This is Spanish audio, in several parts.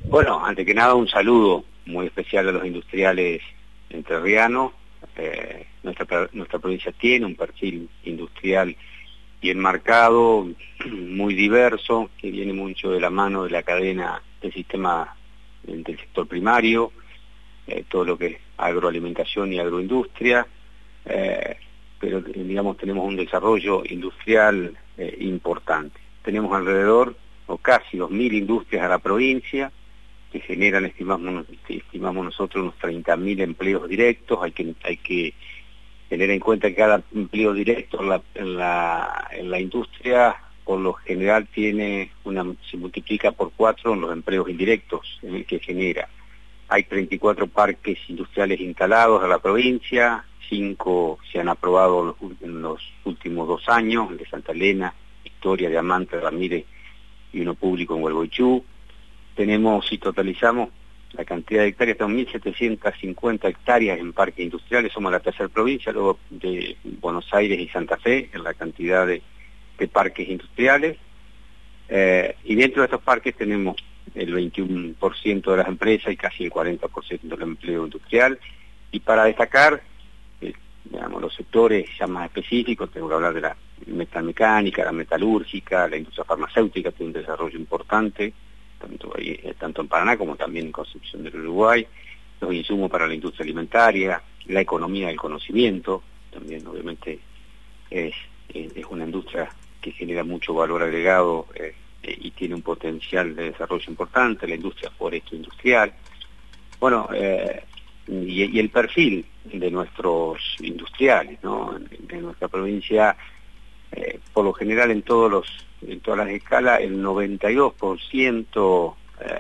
Bueno, antes que nada un saludo muy especial a los industriales entrerrianos. Nuestra provincia tiene un perfil industrial bien marcado, muy diverso, que viene mucho de la mano de la cadena del sistema del sector primario, todo lo que es agroalimentación y agroindustria, pero digamos tenemos un desarrollo industrial importante. Tenemos alrededor o casi 2.000 industrias a la provincia, que generan, estimamos nosotros, unos 30.000 empleos directos. Hay que tener en cuenta que cada empleo directo en la industria, por lo general, se multiplica por 4 en los empleos indirectos en el que genera. Hay 34 parques industriales instalados en la provincia, 5 se han aprobado en los últimos 2 años, el de Santa Elena, Victoria, Diamante, Ramírez y uno público en Huelgoichú. Si totalizamos la cantidad de hectáreas, son 1.750 hectáreas en parques industriales, somos la tercera provincia, luego de Buenos Aires y Santa Fe, en la cantidad de parques industriales. Y dentro de estos parques tenemos el 21% de las empresas y casi el 40% del empleo industrial. Y para destacar, los sectores ya más específicos, tengo que hablar de la metalmecánica, la metalúrgica, la industria farmacéutica, tiene un desarrollo importante, tanto en Paraná como también en Concepción del Uruguay, los insumos para la industria alimentaria, la economía del conocimiento, también obviamente es una industria que genera mucho valor agregado y tiene un potencial de desarrollo importante, la industria foresto-industrial. Bueno, y el perfil de nuestros industriales, ¿no? En nuestra provincia, por lo general en todas las escalas, el 92%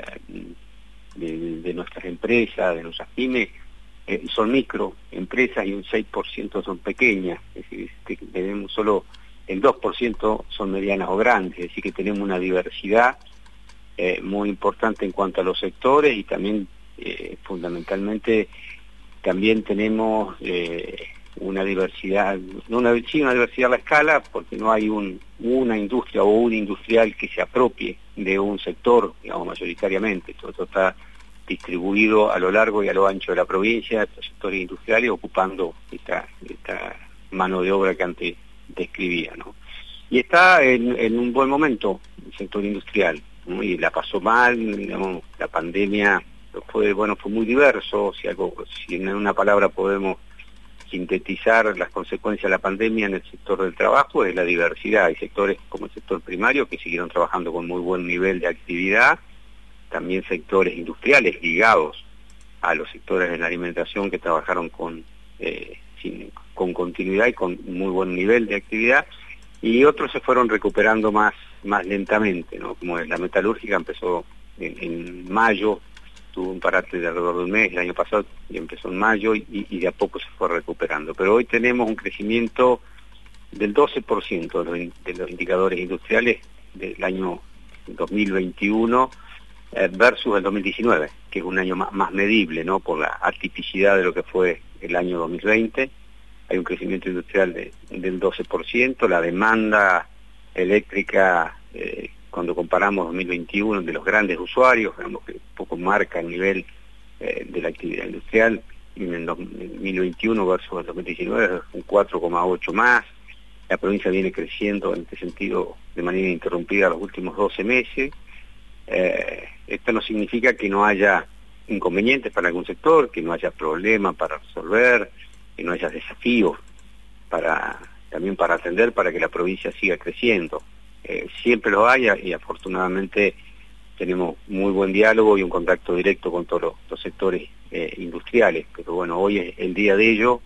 de nuestras empresas, de nuestras pymes, son microempresas y un 6% son pequeñas, es decir, que tenemos solo el 2% son medianas o grandes, es decir, que tenemos una diversidad muy importante en cuanto a los sectores y también fundamentalmente también tenemos una diversidad, una diversidad a la escala, porque no hay una industria o un industrial que se apropie de un sector, digamos, mayoritariamente. Todo esto está distribuido a lo largo y a lo ancho de la provincia, estos sectores industriales ocupando esta mano de obra que antes describía, ¿no? Y está en un buen momento el sector industrial, ¿no? Y la pasó mal, digamos, la pandemia fue muy diverso. Si en una palabra podemos sintetizar las consecuencias de la pandemia en el sector del trabajo, es la diversidad. Hay sectores como el sector primario que siguieron trabajando con muy buen nivel de actividad, también sectores industriales ligados a los sectores de la alimentación que trabajaron con continuidad y con muy buen nivel de actividad, y otros se fueron recuperando más lentamente, ¿no? Como la metalúrgica empezó en mayo, tuvo un parate de alrededor de un mes el año pasado y empezó en mayo y de a poco se fue recuperando. Pero hoy tenemos un crecimiento del 12% de los indicadores industriales del año 2021 versus el 2019, que es un año más medible, ¿no? Por la atipicidad de lo que fue el año 2020. Hay un crecimiento industrial del 12%, la demanda eléctrica, cuando comparamos 2021 de los grandes usuarios, digamos que un poco marca el nivel de la actividad industrial, en el 2021 versus el 2019 es un 4,8 más. La provincia viene creciendo en este sentido de manera ininterrumpida los últimos 12 meses. Esto no significa que no haya inconvenientes para algún sector, que no haya problemas para resolver, que no haya desafíos también para atender, para que la provincia siga creciendo. Siempre lo hay y afortunadamente tenemos muy buen diálogo y un contacto directo con todos los sectores industriales, pero bueno, hoy es el día de ellos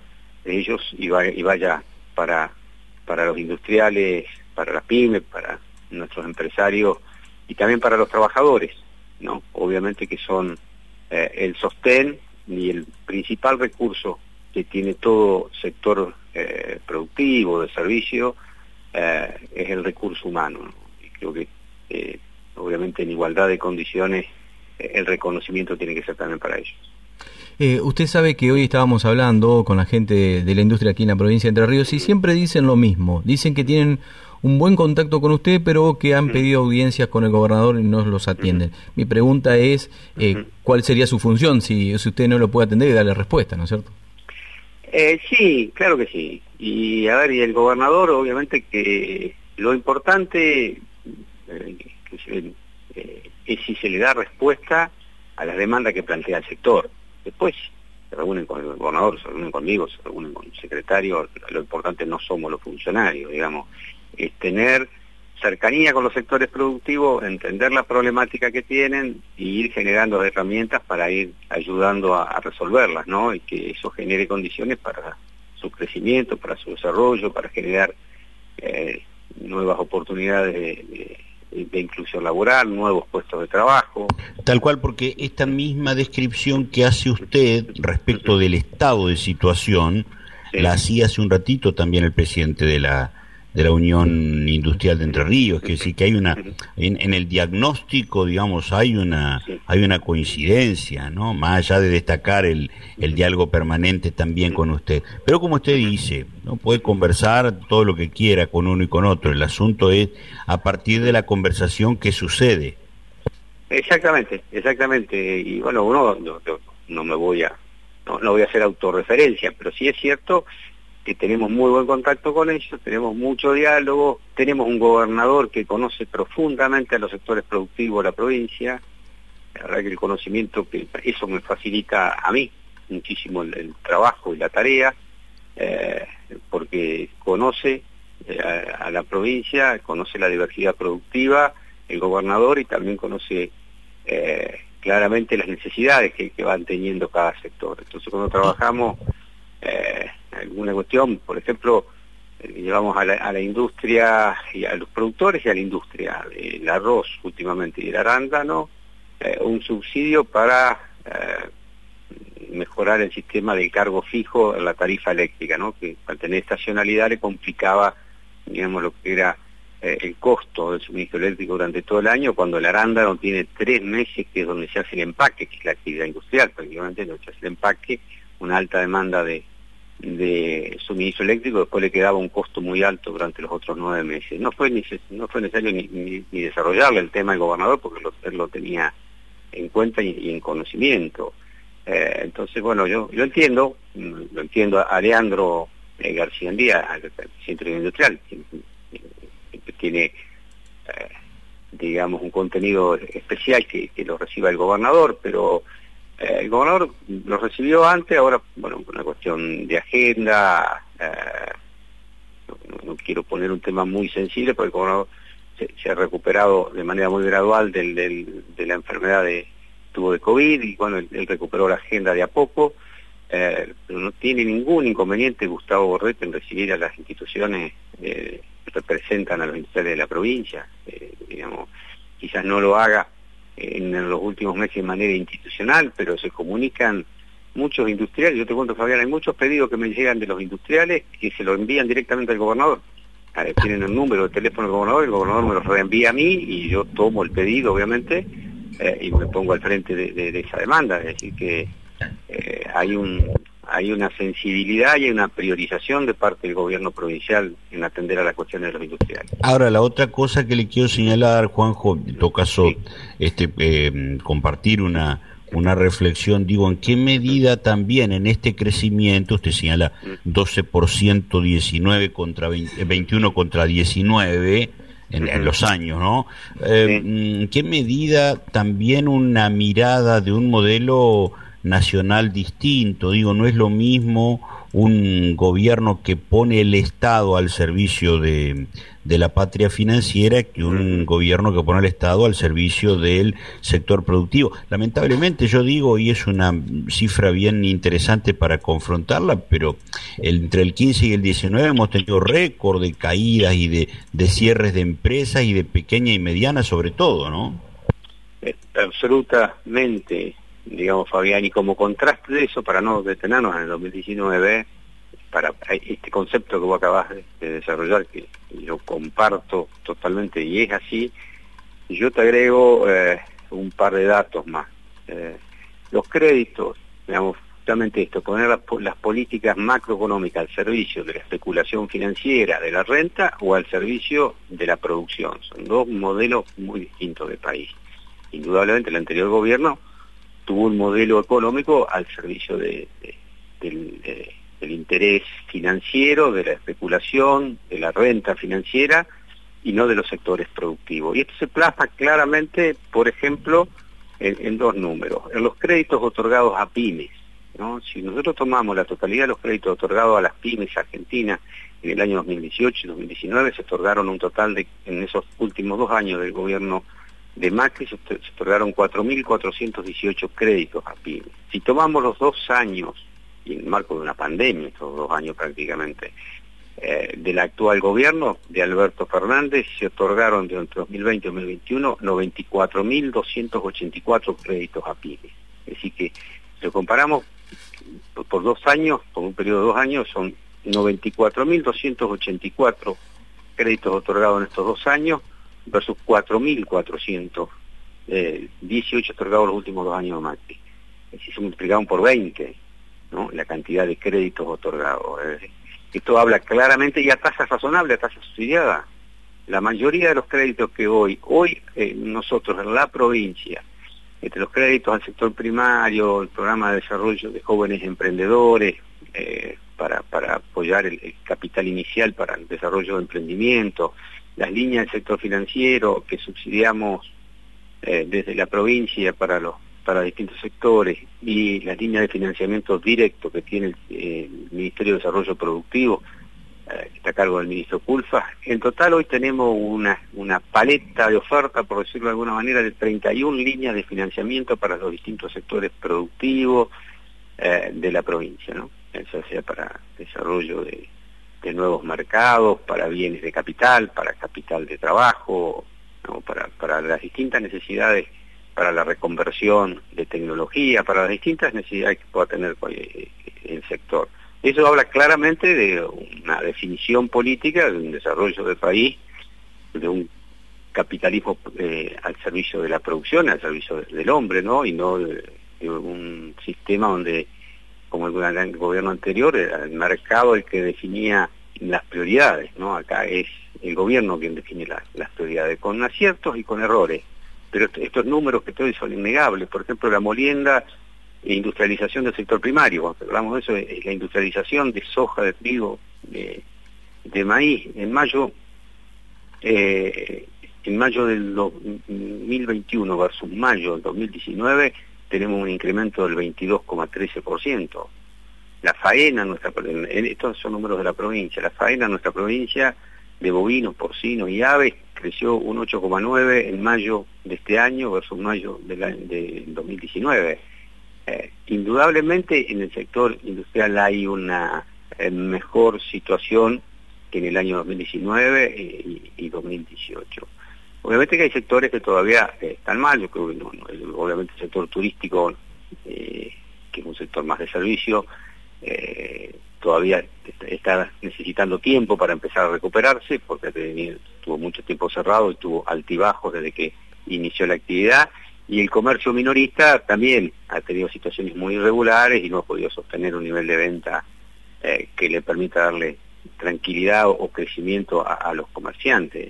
y vaya para los industriales, para las pymes, para nuestros empresarios y también para los trabajadores, ¿no? Obviamente que son el sostén y el principal recurso que tiene todo sector productivo, de servicio, es el recurso humano, ¿no? Y creo que obviamente en igualdad de condiciones el reconocimiento tiene que ser también para ellos. Usted sabe que hoy estábamos hablando con la gente de la industria aquí en la provincia de Entre Ríos y siempre dicen lo mismo, dicen que tienen un buen contacto con usted, pero que han pedido audiencias con el gobernador y no los atienden. Mi pregunta es, ¿cuál sería su función si usted no lo puede atender y darle respuesta, ¿no es cierto? Sí, claro que sí. Y a ver, y el gobernador, obviamente que lo importante es si se le da respuesta a las demandas que plantea el sector. Después se reúnen con el gobernador, se reúnen conmigo, se reúnen con el secretario. Lo importante no somos los funcionarios, digamos, es tener cercanía con los sectores productivos, entender la problemática que tienen y ir generando herramientas para ir ayudando a resolverlas, ¿no? Y que eso genere condiciones para su crecimiento, para su desarrollo, para generar nuevas oportunidades de inclusión laboral, nuevos puestos de trabajo. Tal cual, porque esta misma descripción que hace usted respecto del estado de situación, la hacía hace un ratito también el presidente de la Unión Industrial de Entre Ríos, que sí que hay una, en el diagnóstico, digamos, hay una coincidencia, ¿no? Más allá de destacar el diálogo permanente también con usted. Pero como usted dice, no puede conversar todo lo que quiera con uno y con otro. El asunto es a partir de la conversación que sucede. Exactamente. Y bueno, no voy a hacer autorreferencia, pero sí es cierto que tenemos muy buen contacto con ellos, tenemos mucho diálogo, tenemos un gobernador que conoce profundamente a los sectores productivos de la provincia. La verdad que el conocimiento, que eso me facilita a mí muchísimo el trabajo y la tarea, porque conoce a la provincia, conoce la diversidad productiva, el gobernador, y también conoce claramente las necesidades que van teniendo cada sector. Entonces cuando trabajamos alguna cuestión, por ejemplo, llevamos a la industria y a los productores y a la industria, el arroz últimamente y el arándano, un subsidio para mejorar el sistema del cargo fijo en la tarifa eléctrica, ¿no? Que al tener estacionalidad le complicaba, digamos, lo que era el costo del suministro eléctrico durante todo el año, cuando el arándano tiene 3 meses, que es donde se hace el empaque, que es la actividad industrial, prácticamente donde se hace el empaque, una alta demanda de suministro eléctrico, después le quedaba un costo muy alto durante los otros 9 meses. No fue necesario ni desarrollarle el tema del gobernador, porque él lo tenía en cuenta y en conocimiento. Entonces, bueno, yo lo entiendo a Leandro García Andía, al presidente de la Industrial, que tiene, digamos, un contenido especial que lo reciba el gobernador, pero el gobernador lo recibió antes, ahora, bueno, por una cuestión de agenda, no quiero poner un tema muy sensible, porque el gobernador se ha recuperado de manera muy gradual de la enfermedad tuvo de COVID, y bueno, él recuperó la agenda de a poco, pero no tiene ningún inconveniente Gustavo Borrete en recibir a las instituciones que representan a los industriales de la provincia. Digamos, quizás no lo haga en los últimos meses de manera institucional, pero se comunican muchos industriales. Yo te cuento, Fabián, hay muchos pedidos que me llegan de los industriales que se lo envían directamente al gobernador. Tienen el número de teléfono del gobernador me los reenvía a mí y yo tomo el pedido, obviamente, y me pongo al frente de esa demanda. Es decir, que hay una sensibilidad y hay una priorización de parte del gobierno provincial en atender a las cuestiones de los industriales. Ahora, la otra cosa que le quiero señalar, Juanjo, en todo caso, compartir una reflexión, digo, ¿en qué medida también en este crecimiento, usted señala 12%, 19 contra 21 contra 19 en los años, ¿no? ¿En qué medida también una mirada de un modelo nacional distinto? Digo, no es lo mismo un gobierno que pone el Estado al servicio de la patria financiera que un gobierno que pone el Estado al servicio del sector productivo. Lamentablemente, yo digo, y es una cifra bien interesante para confrontarla, pero entre el 15 y el 19 hemos tenido récord de caídas y de cierres de empresas y de pequeña y mediana sobre todo, ¿no? Absolutamente. Digamos, Fabián, y como contraste de eso, para no detenernos en el 2019, para este concepto que vos acabas de desarrollar, que yo comparto totalmente y es así, yo te agrego un par de datos más. Los créditos, digamos, justamente esto, poner las políticas macroeconómicas al servicio de la especulación financiera, de la renta, o al servicio de la producción. Son dos modelos muy distintos de país. Indudablemente el anterior gobierno tuvo un modelo económico al servicio del interés financiero, de la especulación, de la renta financiera, y no de los sectores productivos. Y esto se plasma claramente, por ejemplo, en dos números. En los créditos otorgados a pymes, ¿no? Si nosotros tomamos la totalidad de los créditos otorgados a las pymes argentinas en el año 2018 y 2019, se otorgaron un total de, en esos últimos 2 años del gobierno de Macri, se otorgaron 4.418 créditos a pymes. Si tomamos los 2 años, y en el marco de una pandemia, estos 2 años prácticamente, del actual gobierno de Alberto Fernández, se otorgaron entre 2020 y 2021 94.284 créditos a pymes. Es decir que, si lo comparamos por 2 años, por un periodo de 2 años, son 94.284 créditos otorgados en estos 2 años versus 4.418 otorgados los últimos 2 años de Macri. Es decir, se multiplicaron por 20, ¿no?, la cantidad de créditos otorgados. Esto habla claramente, y a tasas razonables, a tasas subsidiadas. La mayoría de los créditos que hoy nosotros en la provincia, entre los créditos al sector primario, el programa de desarrollo de jóvenes emprendedores, para apoyar el capital inicial para el desarrollo de emprendimiento, las líneas del sector financiero que subsidiamos desde la provincia para distintos sectores, y las líneas de financiamiento directo que tiene el Ministerio de Desarrollo Productivo, que está a cargo del ministro Culfas. En total hoy tenemos una paleta de oferta, por decirlo de alguna manera, de 31 líneas de financiamiento para los distintos sectores productivos de la provincia, ¿no? Eso sea para desarrollo de nuevos mercados, para bienes de capital, para capital de trabajo, ¿no?, para las distintas necesidades, para la reconversión de tecnología, para las distintas necesidades que pueda tener el sector. Eso habla claramente de una definición política, de un desarrollo del país, de un capitalismo al servicio de la producción, al servicio del hombre, ¿no?, y no de un sistema donde, como el gobierno anterior, era el mercado el que definía las prioridades, ¿no? Acá es el gobierno quien define las prioridades, con aciertos y con errores. Pero estos números que estoy son innegables. Por ejemplo, la molienda e industrialización del sector primario, cuando hablamos de eso, es la industrialización de soja, de trigo, de maíz. En mayo del 2021 versus mayo del 2019 tenemos un incremento del 22,13%. La faena, estos son números de la provincia, la faena en nuestra provincia de bovinos, porcinos y aves creció un 8,9 en mayo de este año versus mayo del 2019. Indudablemente en el sector industrial hay una mejor situación que en el año 2019 y 2018. Obviamente que hay sectores que todavía están mal. Yo creo que obviamente el sector turístico, que es un sector más de servicio, todavía está necesitando tiempo para empezar a recuperarse, porque estuvo mucho tiempo cerrado y tuvo altibajos desde que inició la actividad, y el comercio minorista también ha tenido situaciones muy irregulares y no ha podido sostener un nivel de venta que le permita darle tranquilidad o crecimiento a los comerciantes.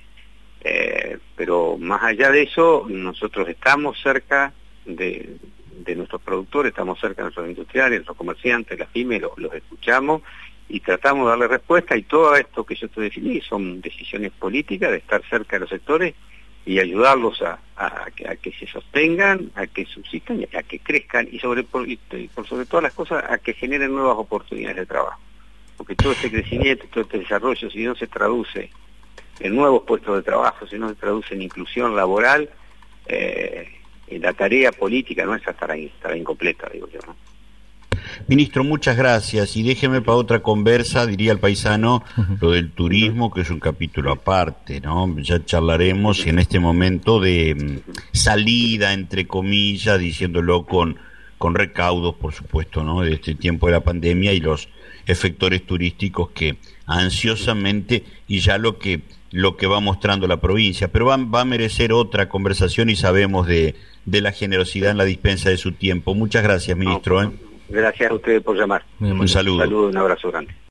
Pero más allá de eso, nosotros estamos cerca de nuestros productores, estamos cerca de nuestros industriales, nuestros comerciantes, las pymes, los escuchamos y tratamos de darle respuesta, y todo esto que yo te definí son decisiones políticas de estar cerca de los sectores y ayudarlos a que se sostengan, a que subsistan, a que crezcan, y por sobre todas las cosas a que generen nuevas oportunidades de trabajo. Porque todo este crecimiento, todo este desarrollo, si no se traduce en nuevos puestos de trabajo, si no se traduce en inclusión laboral, la tarea política nuestra estará incompleta, digo yo, ¿no? Ministro, muchas gracias, y déjeme para otra conversa, diría el paisano, lo del turismo, que es un capítulo aparte, ¿no? Ya charlaremos en este momento de salida, entre comillas, diciéndolo con recaudos, por supuesto, ¿no?, de este tiempo de la pandemia y los efectores turísticos que ansiosamente, y ya lo que va mostrando la provincia, pero va a merecer otra conversación, y sabemos de la generosidad en la dispensa de su tiempo. Muchas gracias, ministro. Gracias a ustedes por llamar. Un saludo. Un abrazo grande.